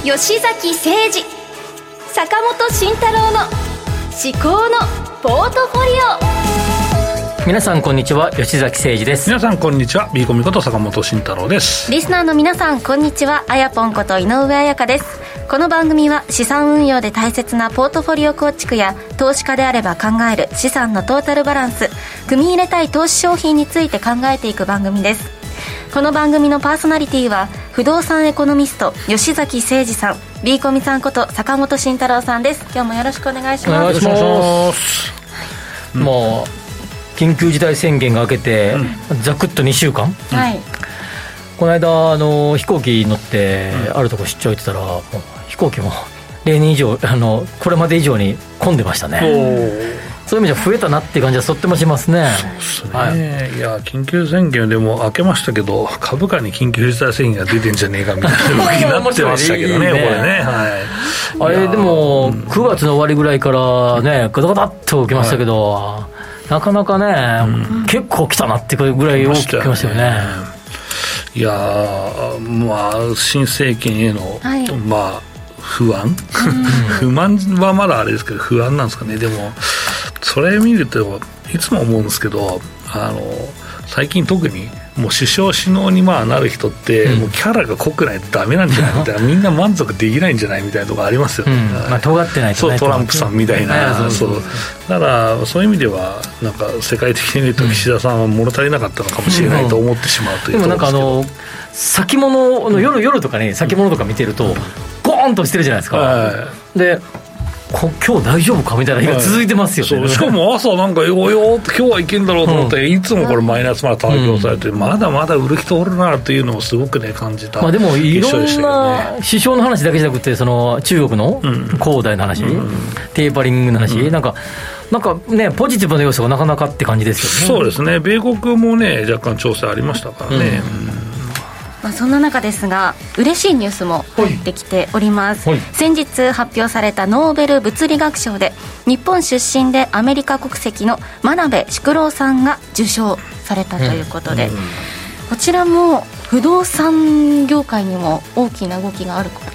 吉崎誠二、坂本慎太郎の至高のポートフォリオ。 皆さんこんにちは、吉崎誠二です。 皆さんこんにちは、ビーコミこと坂本慎太郎です。 リスナーの皆さんこんにちは、あやぽんこと井上彩香です。この番組は資産運用で大切なポートフォリオ構築や投資家であれば考える資産のトータルバランス、組み入れたい投資商品について考えていく番組です。この番組のパーソナリティは不動産エコノミスト吉崎誠二さん、ビーコミさんこと坂本慎太郎さんです。今日もよろしくお願いします。 お願いします。もう緊急事態宣言が明けて、ざくっと2週間、 はい、 この間飛行機乗って、あるとこ出張行ってたら、もう飛行機も例年以上これまで以上に混んでましたね。そういう意味じゃ増えたなっていう感じはとってもしますね。 そうですね、はい、いや緊急宣言でも明けましたけど、株価に緊急事態宣言が出てんじゃねえかみたいな動きになってましたけどねこれね、はい、 あれでも9月の終わりぐらいからねガタガタっと起きましたけど、はい、なかなかね、結構来たなっていうぐらい大きく来ましたよね。 いやまあ新政権への、はい、まあ不安不満はまだあれですけど不安なんですかね。でもそれ見るといつも思うんですけど、最近特にもう首相首脳にまあなる人って、もうキャラが濃くないとダメなんじゃないみたいなみんな満足できないんじゃないみたいなところありますよね、 まあ、尖ってないとね、 そうトランプさんみたいな、そうだからそういう意味ではなんか世界的に見ると岸田さんは物足りなかったのかもしれないと思ってしまうというところですけど、 でもなんか先物の夜とかね、先物とか見てるとゴーンとしてるじゃないですか、で今日大丈夫かみたいな日が続いてますよね、 そうしかも朝なんかよ今日はいけんだろうと思って、いつもこれマイナスまで対応されて、まだまだ売る人おるなっていうのをすごくね感じた、 でもいろんな首相の話だけじゃなくて、その中国の恒大の話、テーパリングの話、なんかねポジティブな要素がなかなかって感じですよね。 そうですね、米国もね若干調整ありましたからね、 そんな中ですが嬉しいニュースも入ってきております、先日発表されたノーベル物理学賞で日本出身でアメリカ国籍の真鍋淑郎さんが受賞されたということで、こちらも不動産業界にも大きな動きがあること、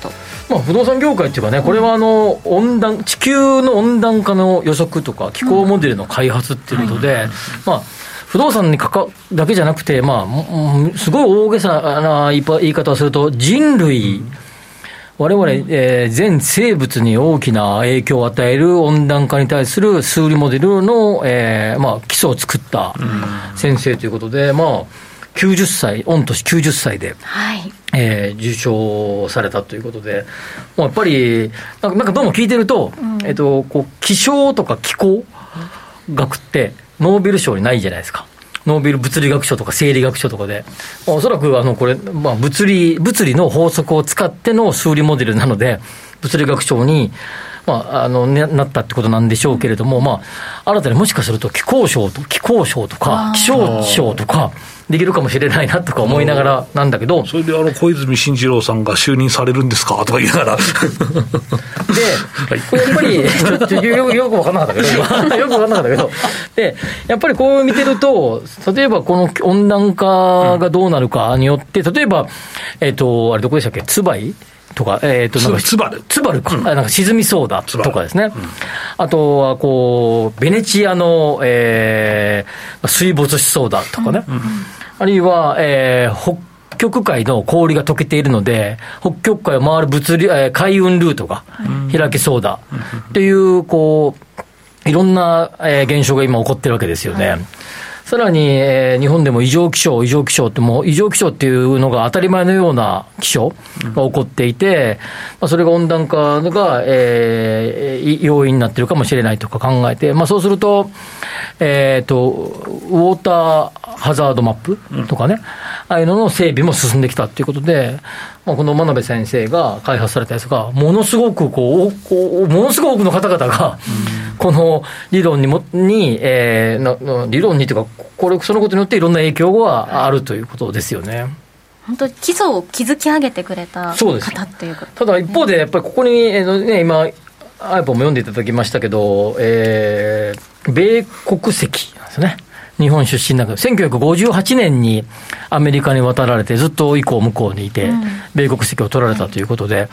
不動産業界っていうかね、これは地球の温暖化の予測とか気候モデルの開発っていうことで、不動産にだけじゃなくて、すごい大げさな言い方をすると、人類、我々、全生物に大きな影響を与える温暖化に対する数理モデルの、基礎を作った先生ということで、90歳、御年90歳で、受賞されたということで、やっぱり、なんかどうも聞いてると、気象とか気候学って、ノーベル賞にないじゃないですか。ノーベル物理学賞とか生理学賞とかで、おそらくこれ、物理の法則を使っての数理モデルなので、物理学賞に、なったってことなんでしょうけれども、新たにもしかすると気候賞とか気象賞とかできるかもしれないなとか思いながらなんだけど、 それで小泉進次郎さんが就任されるんですかとか言いながらで、 やっぱりよく分からなかったけどでやっぱりこう見てると、例えばこの温暖化がどうなるかによって、例えばあれどこでしたっけ、ツバイとか、ツバルか、なんか沈みそうだとかですね、あとはベネチアの、水没しそうだとかね、あるいは、北極海の氷が溶けているので北極海を回る海運ルートが開けそうだっていう、いろんな、現象が今起こってるわけですよね。さらに、日本でも異常気象ってもう異常気象っていうのが当たり前のような気象が起こっていて、それが温暖化が、要因になっているかもしれないとか考えて、そうすると、ウォーターハザードマップとかね、ああいうのの整備も進んできたということで、この真鍋先生が開発されたやつがものすごくものすごく多くの方々がこの理論に理論にというかそのことによっていろんな影響があるということですよね。 本当に基礎を築き上げてくれた方っていうこと、 ただ一方でやっぱりここに、今iPhone も読んでいただきましたけど、米国籍なんですね。日本出身だけど1958年にアメリカに渡られてずっと以降向こうにいて、米国籍を取られたということで、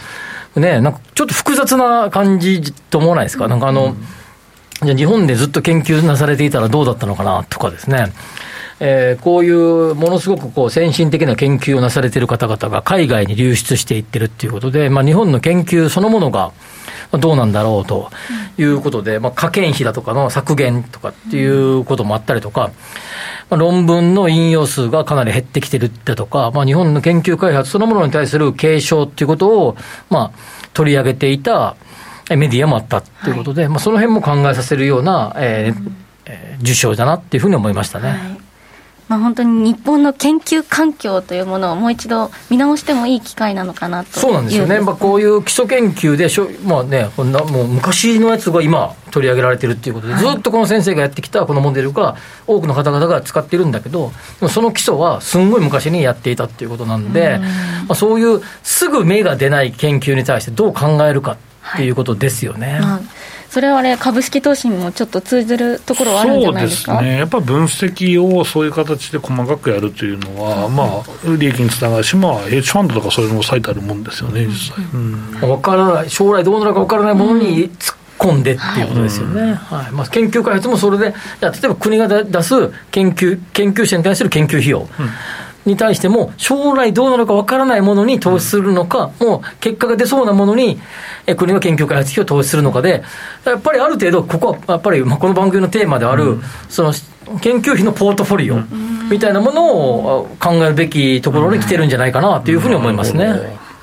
ね、なんかちょっと複雑な感じと思わないですか。なんかじゃあ日本でずっと研究なされていたらどうだったのかなとかですね。こういうものすごくこう先進的な研究をなされている方々が海外に流出していってるっていうことで、日本の研究そのものがどうなんだろうということで、科研費だとかの削減とかっていうこともあったりとか、論文の引用数がかなり減ってきてるってとか、日本の研究開発そのものに対する警鐘っていうことを、取り上げていたメディアもあったっていうことで、その辺も考えさせるような、受賞だなっていうふうに思いましたね。 本当に日本の研究環境というものをもう一度見直してもいい機会なのかなと。 そうなんですよね。こういう基礎研究でもう昔のやつが今取り上げられてるっていうことで、ずっとこの先生がやってきたこのモデルが多くの方々が使ってるんだけど、でもその基礎はすんごい昔にやっていたっていうことなんで、そういうすぐ芽が出ない研究に対してどう考えるかっていうことですよね。 それは株式投資にもちょっと通ずるところはあるんじゃないですか。 そうですね。やっぱり分析をそういう形で細かくやるというのは、利益につながるし、ヘッジファンドとかそれも最たるもんですよね、実際。 分からない、将来どうなるか分からないものに突っ込んでっていうことですよね。研究開発もそれで、例えば国が出す研究者に対する研究費用、に対しても将来どうなるかわからないものに投資するのか、もう結果が出そうなものに国が研究開発費を投資するのかで、やっぱりある程度ここはやっぱりこの番組のテーマである、その研究費のポートフォリオみたいなものを考えるべきところに来てるんじゃないかなというふうに思いますね。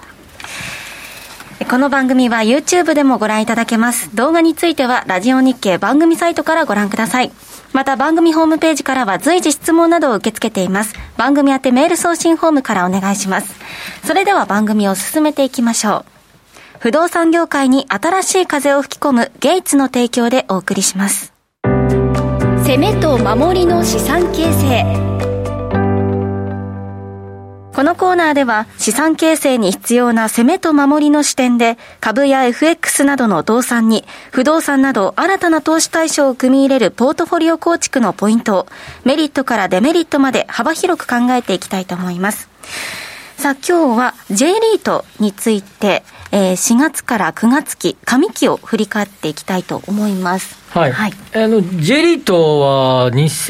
この番組は YouTube でもご覧いただけます。動画についてはラジオ日経番組サイトからご覧ください。また番組ホームページからは随時質問などを受け付けています。番組宛てメール送信フォームからお願いします。それでは番組を進めていきましょう。不動産業界に新しい風を吹き込むゲイツの提供でお送りします。攻めと守りの資産形成。このコーナーでは資産形成に必要な攻めと守りの視点で株や FX などの動産に不動産など新たな投資対象を組み入れるポートフォリオ構築のポイントをメリットからデメリットまで幅広く考えていきたいと思います。さあ今日は J リートについて4月から9月期上期を振り返っていきたいと思います。 J リートは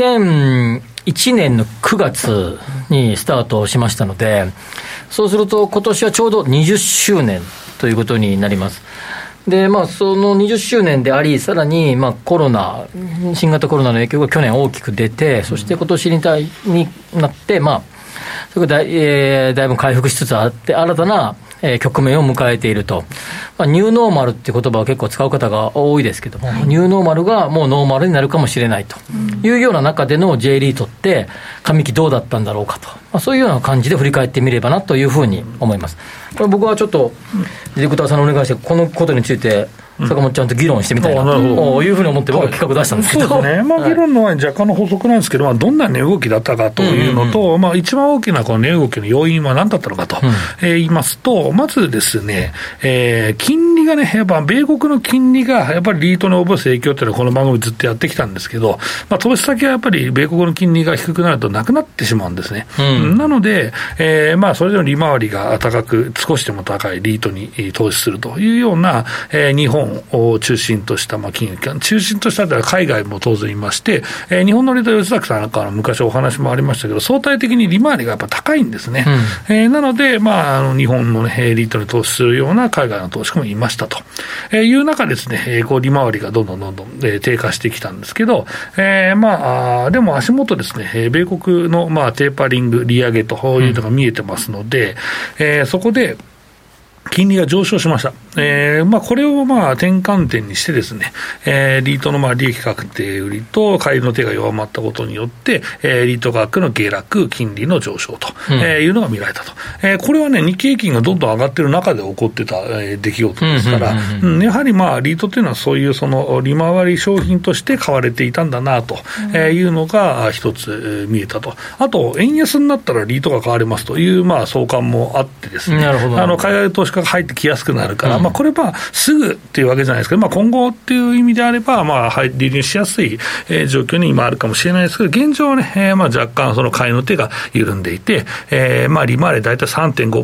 2001年の9月にスタートしましたので、そうすると今年はちょうど20周年ということになります。で、その20周年であり、さらに新型コロナの影響が去年大きく出て、そして今年になってそれがだいぶ回復しつつあって、新たな局面を迎えていると。ニューノーマルっていう言葉を結構使う方が多いですけども、ニューノーマルがもうノーマルになるかもしれないというような中での J リートって上期どうだったんだろうかと、そういうような感じで振り返ってみればなというふうに思います。これ僕はちょっとディレクターさんにお願いしてこのことについて坂本ちゃんと議論してみたいなというふうに思って僕は企画出したんですけど、 そうですね。議論の前に若干の補足なんですけど、どんな値動きだったかというのと、一番大きなこの値動きの要因は何だったのかと、言いますと、まずですね、金利がね、やっぱ米国の金利がやっぱりリートに及ぼす影響というのはこの番組ずっとやってきたんですけど、投資先はやっぱり米国の金利が低くなるとなくなってしまうんですね。なので、それでも利回りが高く、少しでも高いリートに投資するというような、日本を中心とした金融機関、中心としたら海外も当然いまして、日本のリート、吉崎さんなんかの昔お話もありましたけど、相対的に利回りがやっぱ高いんですね。なので、日本の、リートに投資するような海外の投資家もいましたという中ですね、利回りがどんどん低下してきたんですけど、でも足元ですね、米国のテーパリング、利上げというのが見えてますので、そこで金利が上昇しました。これを転換点にしてですね、リートの利益確定売りと買いの手が弱まったことによって、リート価格の下落、金利の上昇というのが見られたと。これはね、日経平均がどんどん上がっている中で起こってた出来事ですから、やはりリートというのはそういうその利回り商品として買われていたんだなというのが一つ見えたと。あと、円安になったらリートが買われますという相関もあってですね、海外投資家が入ってきやすくなるから、 これはすぐっていうわけじゃないですけど、今後っていう意味であれば、利入しやすい状況に今あるかもしれないですけど、現状はね、若干その買いの手が緩んでいて、利回り大体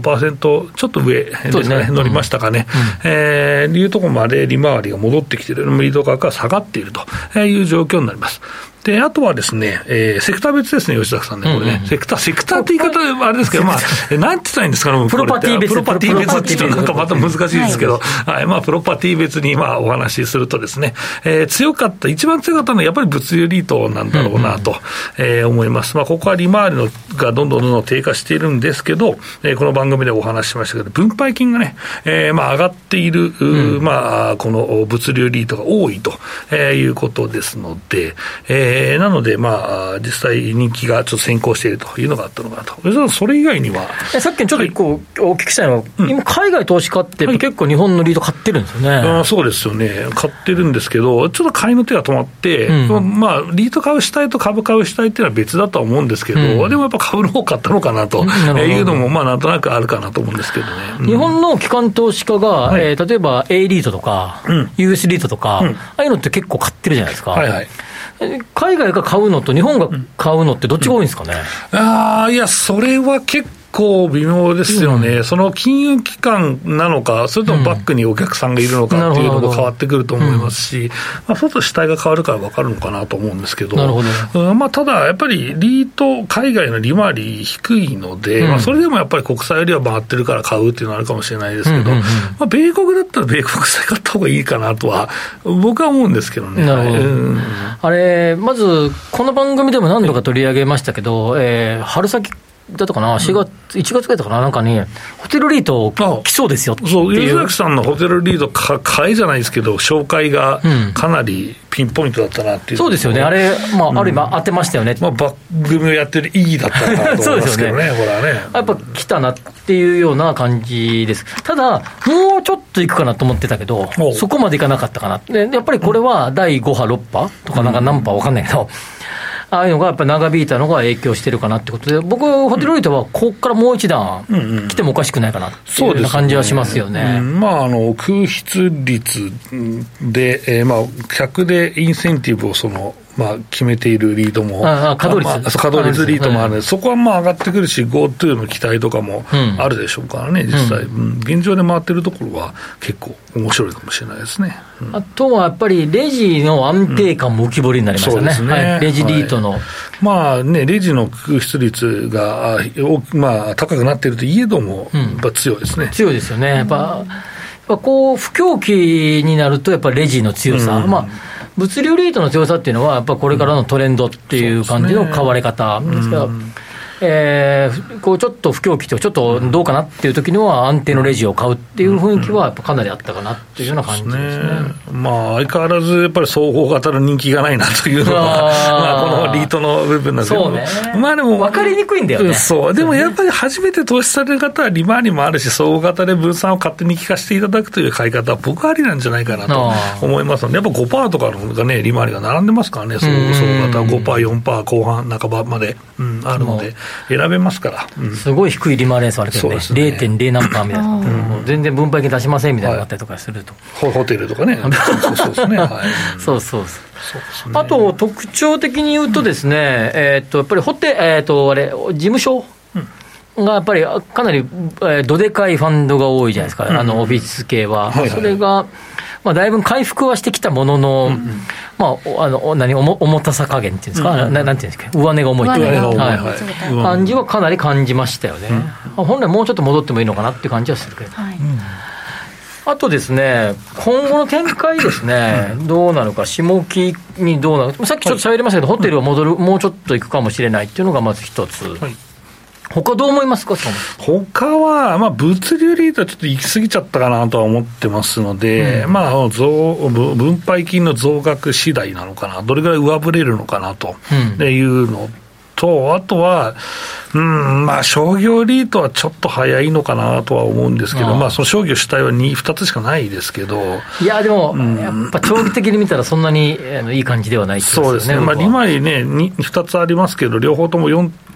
3.5% ちょっと上ですね、乗りましたかね、いうところまで利回りが戻ってきている、リート価格が下がっているという状況になります。で、あとはですね、セクター別ですね、吉崎さんね、これね、セクターって言い方はあれですけど、なんて言ったらいいんですかね、 プロパティ別。 プロパティ別って言うとなんかまた難しいですけど、プロパティ別にお話しするとですね、一番強かったのはやっぱり物流リートなんだろうなと、思います。ここは利回りがどんどん低下しているんですけど、この番組でお話ししましたけど、分配金がね、上がっている、この物流リートが多いということですので、なので、実際人気がちょっと先行しているというのがあったのかなと。それ以外にはさっきちょっと一個お聞きしたいのは、今海外投資家って結構日本のリート買ってるんですよね。 そうですよね、買ってるんですけど、ちょっと買いの手が止まって、リート買う主体と株買う主体っていうのは別だとは思うんですけど、でもやっぱ株の方買ったのかなというのもなんとなくあるかなと思うんですけどね。 日本の機関投資家が、例えば A リートとか、US リートとか、ああいうのって結構買ってるじゃないですか。海外が買うのと日本が買うのってどっちが多いんですかね。 いや、それは結構微妙ですよね、その金融機関なのか、それともバックにお客さんがいるのかっていうのも変わってくると思いますし、そうすると主体が変わるから分かるのかなと思うんですけど、ただやっぱりリート、海外の利回り低いので、それでもやっぱり国債よりは回ってるから買うっていうのはあるかもしれないですけど、米国だったら米国債買った方がいいかなとは、僕は思うんですけどね。 あれ、まず、この番組でも何度か取り上げましたけど、春先だったかな、1月ぐらいだったかな、なんかね、ホテルリート来そうですよっていう。 そう、吉崎さんのホテルリート買いじゃないですけど、紹介がかなりピンポイントだったなっていう。 そうですよね、あれ、ある意味当てましたよね。 番組をやってる意義だったなと思いますけどね、これはね。 やっぱ来たなっていうような感じです。ただ、もうちょっといくかなと思ってたけど、そこまでいかなかったかな。でやっぱりこれは第5波、6波とかなんか何波わかんないけど、ああいうのがやっぱり長引いたのが影響してるかなってことで、僕、ホテルリートはここからもう一段来てもおかしくないかなっていうような感じはしますよね。 空室率で、客でインセンティブを決めているリードも、 稼働率リードもあるので、そこは上がってくるし、GoTo の期待とかもあるでしょうからね、実際、現状で回ってるところは結構面白いかもしれないですね。 あとはやっぱりレジの安定感も浮き彫りになりましたね、レジリートの。 レジの空室率が、高くなっているといえども、やっぱ強いですね。 強いですよね。やっぱこう不況期になると、やっぱレジの強さ。物流リートの強さっていうのは、やっぱこれからのトレンドっていう感じの買われ方ですけど、こうちょっと不況期とちょっとどうかなっていう時には安定のレジを買うっていう雰囲気はやっぱかなりあったかなっていうような感じですね。 相変わらずやっぱり総合型の人気がないなというのがこのリートの部分なんですけど、 そうね、でも分かりにくいんだよね。 でもやっぱり初めて投資される方は利回りもあるし、総合型で分散を勝手に効かせていただくという買い方は僕はありなんじゃないかなと思いますので、やっぱ 5% とかのがね、利回りが並んでますからね、総合型 5%、4% 後半半ばまで、あるので選べますから、 すごい低い利回りですあるけどね、0.0 何パーみたいな、全然分配金出しませんみたいなのがあったりとかすると、 ホテルとかね、そうですね、 あと特徴的に言うとですね、やっぱり事務所がやっぱりかなりどでかいファンドが多いじゃないですか、オフィス系は。それがだいぶ回復はしてきたものの、重たさ加減っていうんですか、なんていうんですか、上値が重いっていう感じはかなり感じましたよね。本来もうちょっと戻ってもいいのかなっていう感じはするけど。あとですね、今後の展開ですね、どうなのか、下期にどうなのか、さっきちょっと喋りましたけど、ホテルはもうちょっと行くかもしれないっていうのがまず一つ。他どう思いますか？ 他は、物流リートはちょっと行き過ぎちゃったかなとは思ってますので、分配金の増額次第なのかな、どれぐらい上振れるのかなというのと、あとは、商業リートはちょっと早いのかなとは思うんですけど、その商業主体は 2つしかないですけど、 いやでも、やっぱ長期的に見たらそんなにいい感じではないってことですね。 そうですね、利回りね、2つありますけど、両方とも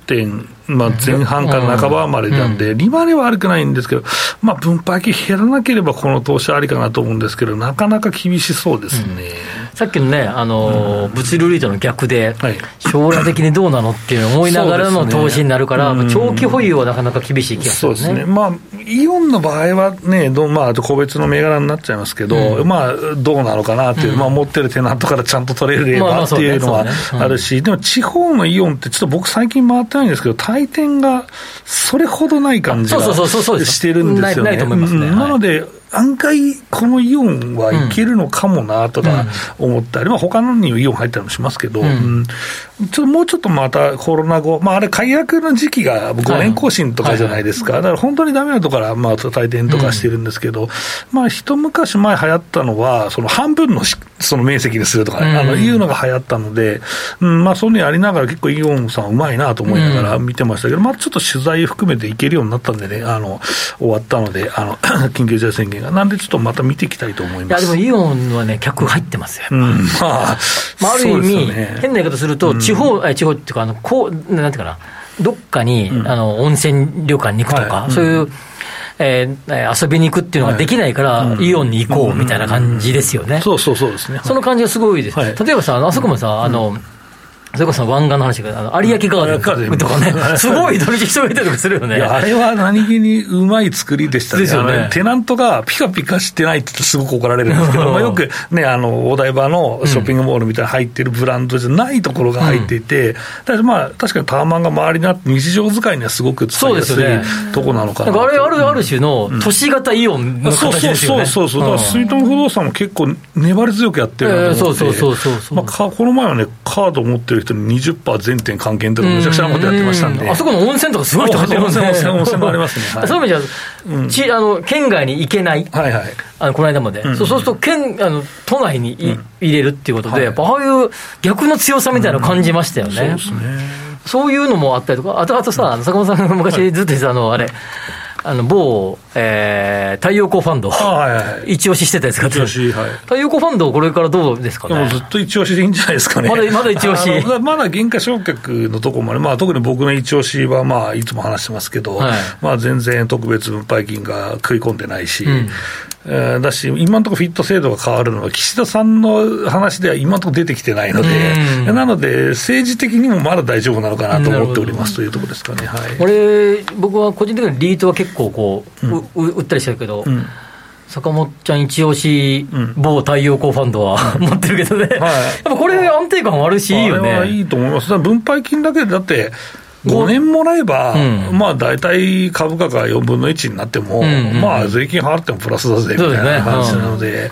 点、前半から半ばまでなんで、利回りは悪くないんですけど、分配金減らなければこの投資ありかなと思うんですけど、なかなか厳しそうですね。 さっきのね、物流リートの逆で、将来的にどうなのっていうのを思いながらの投資になるから、長期保有はなかなか厳しい気がするね。 そうですね。イオンの場合はね、個別の銘柄になっちゃいますけど、どうなのかなっていう、持ってるテナントからちゃんと取れればっていうのはあるし、でも地方のイオンってちょっと僕最近回ってないんですけど、回転がそれほどない感じがしてるんですよね。 ないと思いますね。 なので案外このイオンはいけるのかもなとか思ったり、他のにイオン入ったりもしますけど、もうちょっとまたコロナ後、あれ解約の時期が5年更新とかじゃないですか、だから本当にダメなところから退店とかしてるんですけど、一昔前流行ったのはその半分のその面積にするとか、いうのが流行ったので、そういうのやりながら結構イオンさんうまいなと思いながら見てましたけど、ちょっと取材含めていけるようになったんでね、終わったので緊急事態宣言なんでちょっとまた見ていきたいと思います。 いやでもイオンはね、客入ってますよ。ある意味、変な言い方すると、地方っていうかなんていうかな、どっかに、温泉旅館に行くとか、そういう、遊びに行くっていうのができないから、イオンに行こうみたいな感じですよね。 そうですね。 その感じがすごいです。例えばさ、あそこもさ、それこそ湾岸の話が有明ガーデンとかね、すごい土日人がいたりとかするよね。 あれは何気にうまい作りでしたね。 ですよね。 テナントがピカピカしてないって言ってすごく怒られるんですけど、よくね、お台場のショッピングモールみたいな入ってるブランドじゃないところが入っていて、確かにタワマンが周りにあって日常使いにはすごく使いやすいとこなのかな。 あれある種の都市型イオンの形ですよね。 そう。だから住友不動産も結構粘り強くやってるなと思って。この前はね、カード持ってる人に20%全店還元とかむちゃくちゃなことやってましたんで、 あそこの温泉とかすごい人入ってますね。 温泉もありますね。 そういう意味じゃ、県外に行けない、この間まで、そうすると都内に入れるっていうことで、やっぱああいう逆の強さみたいなのを感じましたよね。 そうですね。 そういうのもあったりとか、あとさ、坂本さんが昔ずっと言ってた某、太陽光ファンド、一押ししてたやつがあって、太陽光ファンド、これからどうですかね。 ずっと一押しでいいんじゃないですかね。 まだ一押し。 まだ減価償却のところまで、特に僕の一押しは、いつも話してますけど、全然特別分配金が食い込んでないし、だし、今のところフィット制度が変わるのは、岸田さんの話では今のところ出てきてないので、なので、政治的にもまだ大丈夫なのかなと思っておりますというところですかね。 僕は個人的にリートは結構売ったりしてるけど、坂本ちゃん一押し、某太陽光ファンドは持ってるけどね、やっぱこれ安定感あるしいいよね。 あれはいいと思います。分配金だけでだって5年もらえば、大体株価が4分の1になっても、税金払ってもプラスだぜみたいな感じなので、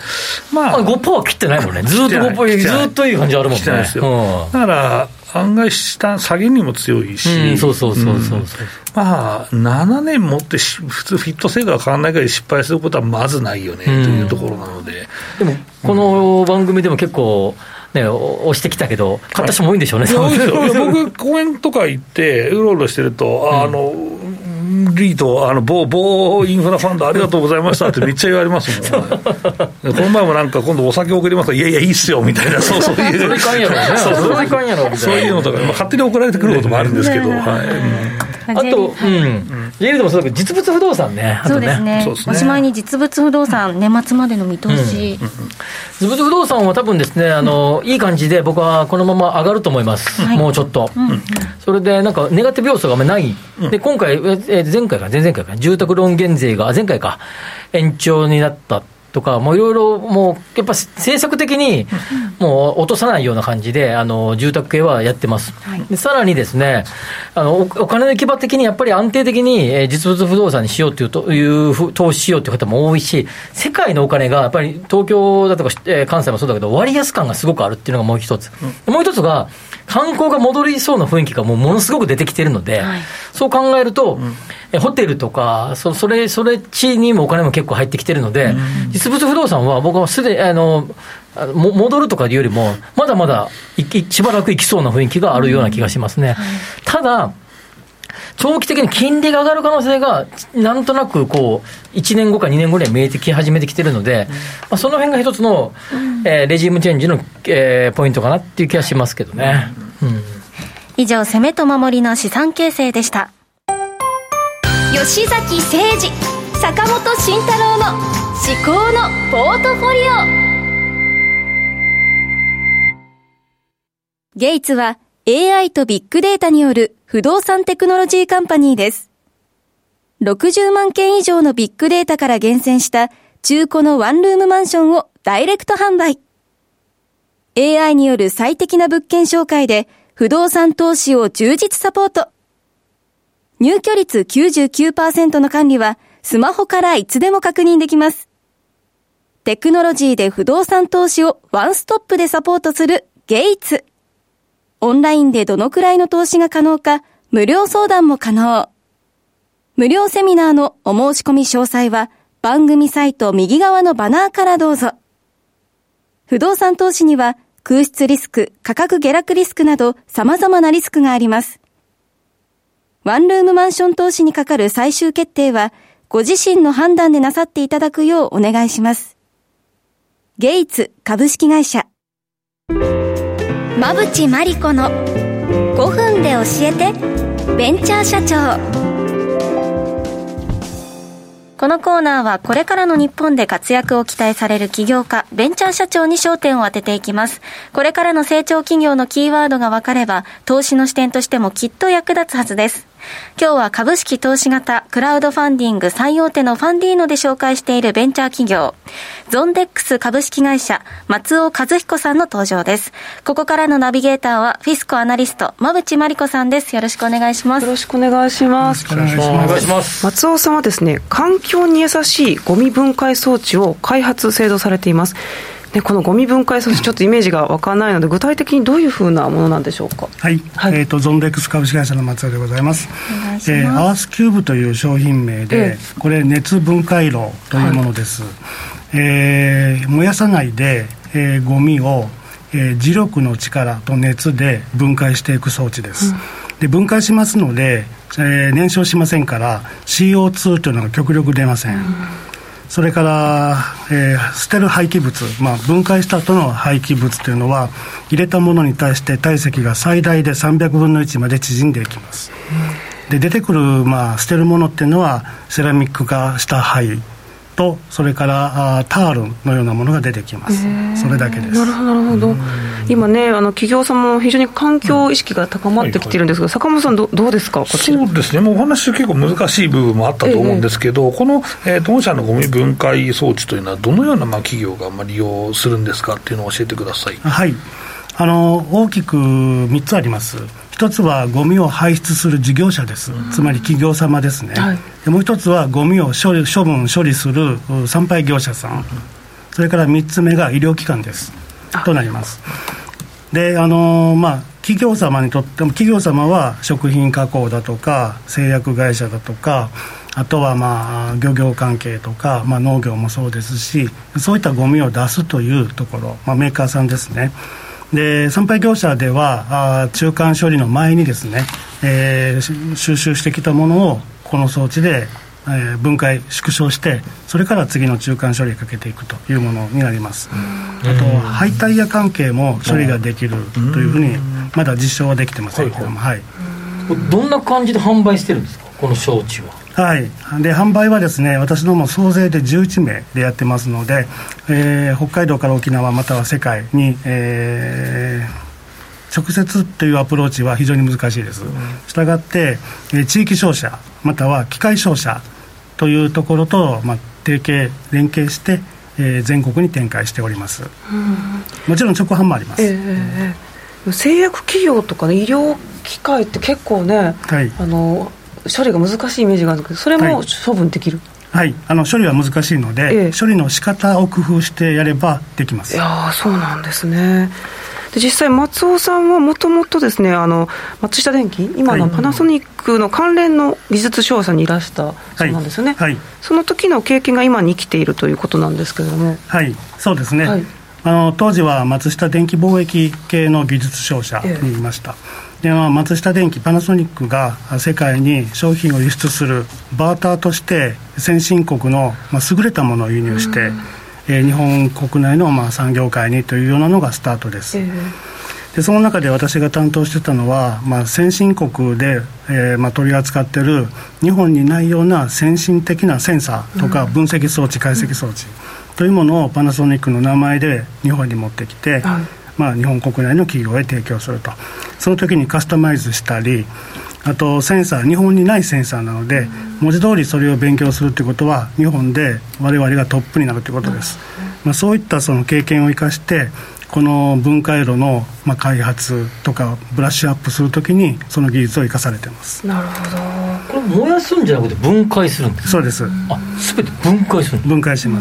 5% は切ってないもんね。ずっと 5%、ずっといい感じあるもんね。 だから案外下げにも強いし、7年持って普通フィット制度は変わらないから失敗することはまずないよね、というところなので。 でもこの番組でも結構押してきたけど、買った人も多いんでしょうね。 僕公園とか行ってうろうろしてると、リート、某インフラファンドありがとうございましたってめっちゃ言われますもんこの前も今度お酒送りますから、いやいいっすよみたいな、そういうそれいかんやろね。 そういうのとか、勝手に送られてくることもあるんですけど、 あと、ジェルでもそうだけど、実物不動産ね。 そうですね。おしまいに実物不動産、年末までの見通し。 実物不動産は多分ですね、いい感じで僕はこのまま上がると思います。もうちょっと。それでなんかネガティブ要素があんまりない。で、今回、前々回か、住宅ローン減税が、前回か、延長になったとか、もういろいろ、もう、やっぱ政策的に、もう落とさないような感じで、住宅系はやってます。でさらにですね、お金の行き場的にやっぱり安定的に、実物不動産にしようという投資しようという方も多いし、世界のお金が、やっぱり東京だとか、関西もそうだけど、割安感がすごくあるっていうのがもう一つ。もう一つが、観光が戻りそうな雰囲気がものすごく出てきているので、そう考えると、ホテルとかそれ地にもお金も結構入ってきているので、実物不動産は僕はすでに戻るとかよりもまだまだしばらくいきそうな雰囲気があるような気がしますね。ただ長期的に金利が上がる可能性がなんとなく1年後か2年後には見えてき始めてきているので、その辺が一つの、レジームチェンジの、ポイントかなっていう気がしますけどね。 以上、攻めと守りの資産形成でした。 吉崎誠二、坂本慎太郎の至高のポートフォリオ。 ゲイツは AI とビッグデータによる不動産テクノロジーカンパニーです。60万件以上のビッグデータから厳選した中古のワンルームマンションをダイレクト販売。AI による最適な物件紹介で不動産投資を充実サポート。入居率 99% の管理はスマホからいつでも確認できます。テクノロジーで不動産投資をワンストップでサポートするゲイツ。オンラインでどのくらいの投資が可能か無料相談も可能。無料セミナーのお申し込み詳細は番組サイト右側のバナーからどうぞ。不動産投資には空室リスク、価格下落リスクなど様々なリスクがあります。ワンルームマンション投資にかかる最終決定はご自身の判断でなさっていただくようお願いします。ゲイツ株式会社。馬淵真理子の5分で教えてベンチャー社長。このコーナーはこれからの日本で活躍を期待される起業家、ベンチャー社長に焦点を当てていきます。これからの成長企業のキーワードが分かれば、投資の視点としてもきっと役立つはずです。今日は株式投資型クラウドファンディング最大手のファンディーノで紹介しているベンチャー企業、ゾンデックス株式会社松尾和彦さんの登場です。ここからのナビゲーターはフィスコアナリスト馬淵真理子さんです。よろしくお願いします。 よろしくお願いします。 お願いします。 松尾さんはですね、環境に優しいゴミ分解装置を開発製造されています。でこのゴミ分解装置、ちょっとイメージが湧かないので具体的にどういうふうなものなんでしょうか。 はい、ゾンデックス株式会社の松尾でございます。アースキューブという商品名で、これ熱分解炉というものです。燃やさないで、ゴミを、磁力の力と熱で分解していく装置です。で分解しますので、燃焼しませんから CO2 というのが極力出ません。それから、捨てる廃棄物、分解した後の廃棄物というのは入れたものに対して体積が最大で300分の1まで縮んでいきます。で出てくる、捨てるものっていうのはセラミック化した灰と、それからタールのようなものが出てきます。それだけです。 なるほど。今ね、企業さんも非常に環境意識が高まってきてるんですが、坂本さんどうですか。こちら。 そうですね、もうお話結構難しい部分もあったと思うんですけど、この、当社のゴミ分解装置というのはどのような企業が利用するんですかっていうのを教えてください。 はい、大きく3つあります。一つはゴミを排出する事業者です。つまり企業様ですね。でもう一つはゴミを処理する産廃業者さん。それから3つ目が医療機関ですとなります。で企業様にとっても、企業様は食品加工だとか製薬会社だとか、あとは漁業関係とか、農業もそうですし、そういったゴミを出すというところ、メーカーさんですね。で産廃業者では中間処理の前にですね、収集してきたものをこの装置で、分解縮小して、それから次の中間処理をかけていくというものになります。あと廃タイヤ関係も処理ができるというふうにまだ実証はできてませんけども、 どんな感じで販売してるんですか、この装置は。 で販売はですね、私ども総勢で11名でやってますので、北海道から沖縄または世界に、直接というアプローチは非常に難しいです。したがって、地域商社または機械商社というところと、連携して、全国に展開しております。もちろん直販もあります。 製薬企業とか、医療機械って結構ね、処理が難しいイメージがあるんですけど、それも処分できる。 処理は難しいので、処理の仕方を工夫してやればできます。 いやそうなんですね。で実際松尾さんはもともとですね、松下電器、今のパナソニックの関連の技術商社にいらしたそうなんですよね。その時の経験が今に生きているということなんですけれども。 そうですね。当時は松下電器貿易系の技術商社にいました。で松下電器、パナソニックが世界に商品を輸出するバーターとして先進国の優れたものを輸入して、日本国内の産業界にというようなのがスタートです。 でその中で私が担当してたのは、先進国で、取り扱っている日本にないような先進的なセンサーとか分析装置、解析装置というものをパナソニックの名前で日本に持ってきて、日本国内の企業へ提供すると。その時にカスタマイズしたり、あとセンサー、日本にないセンサーなので、文字通りそれを勉強するということは日本で我々がトップになるということです。そういったその経験を生かしてこの分解炉の開発とかブラッシュアップするときにその技術を生かされています。 なるほど。 これ燃やすんじゃなくて分解するんですか？ そうです。 全て分解するんですか？ 分解します。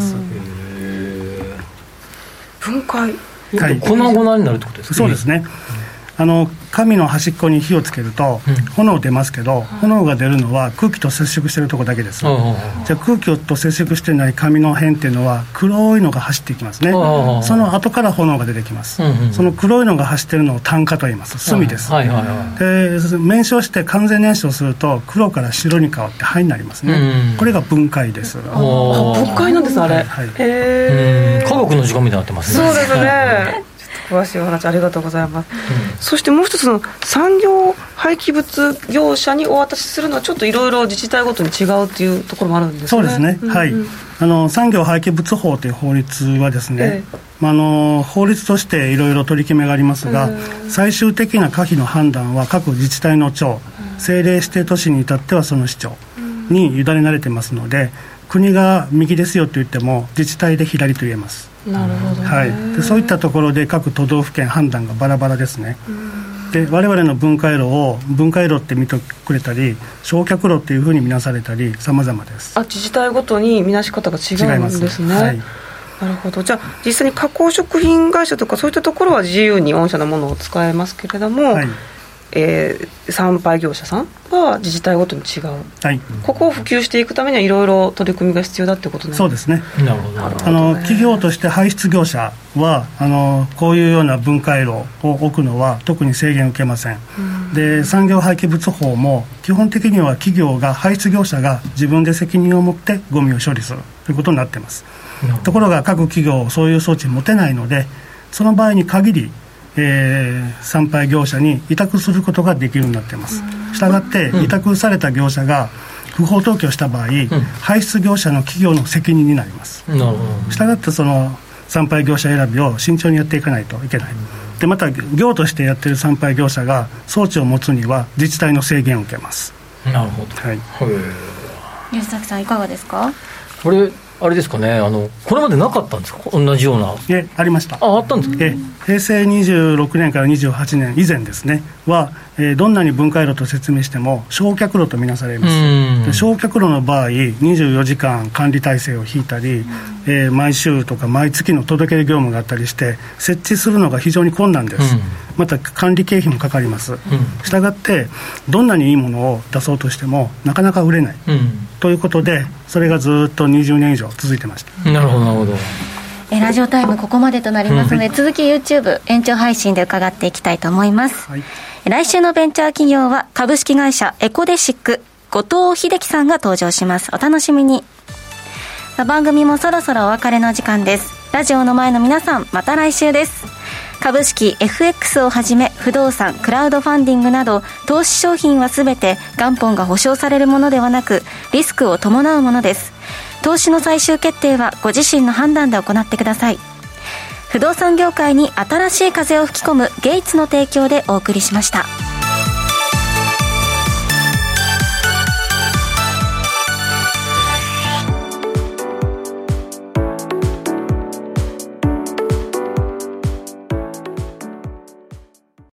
分解、 粉々になるってことですか？ そうですね。紙の端っこに火をつけると炎出ますけど、炎が出るのは空気と接触しているところだけです。じゃあ空気と接触していない紙の辺っていうのは黒いのが走っていきますね。その後から炎が出てきます。その黒いのが走っているのを炭化と言います。炭です。で燃焼して完全燃焼すると黒から白に変わって灰になりますね。これが分解です。 分解なんですあれ。 科学の時間みたいになってますね。 そうですね。詳しいお話ありがとうございます。そしてもう一つの産業廃棄物業者にお渡しするのはちょっといろいろ自治体ごとに違うというところもあるんですね。 そうですね、産業廃棄物法という法律はですね、法律としていろいろ取り決めがありますが、最終的な可否の判断は各自治体の長、政令指定都市に至ってはその市長に委ねられてますので、国が右ですよと言っても自治体で左と言えます。 なるほどね。 でそういったところで各都道府県判断がバラバラですね。で我々の分解炉を分解炉って見てくれたり焼却炉っていうふうに見なされたり様々です。 自治体ごとに見なし方が違うんですね。なるほど。じゃあ実際に加工食品会社とかそういったところは自由に御社のものを使えますけれども、産廃業者さんは自治体ごとに違う、ここを普及していくためにはいろいろ取り組みが必要だということなんです。 そうですね。なるほど。企業として排出業者はこういうような分解炉を置くのは特に制限を受けません。で産業廃棄物法も基本的には企業が排出業者が自分で責任を持ってゴミを処理するということになっています。ところが各企業そういう装置持てないので、その場合に限り産廃業者に委託することができるようになっています。したがって委託された業者が不法投棄をした場合、排出業者の企業の責任になります。したがってその産廃業者選びを慎重にやっていかないといけない。でまた業としてやっている産廃業者が装置を持つには自治体の制限を受けます。 なるほど。 吉崎さんいかがですか？ これあれですかね、これまでなかったんですか？同じような。 ありました。 あったんですか？ 平成26年から28年以前ですねは、どんなに分解炉と説明しても焼却炉とみなされます。で焼却炉の場合24時間管理体制を引いたり、毎週とか毎月の届け出業務があったりして設置するのが非常に困難です。また管理経費もかかります。したがってどんなにいいものを出そうとしてもなかなか売れない、ということでそれがずっと20年以上続いてました。 なるほどなるほど。 ラジオタイムここまでとなりますので、続き YouTube 延長配信で伺っていきたいと思います。来週のベンチャー企業は株式会社エコデシック後藤秀樹さんが登場します。お楽しみに。番組もそろそろお別れの時間です。ラジオの前の皆さん、また来週です。株式 FX をはじめ不動産、クラウドファンディングなど投資商品はすべて元本が保証されるものではなくリスクを伴うものです。投資の最終決定はご自身の判断で行ってください。不動産業界に新しい風を吹き込むゲイツの提供でお送りしました。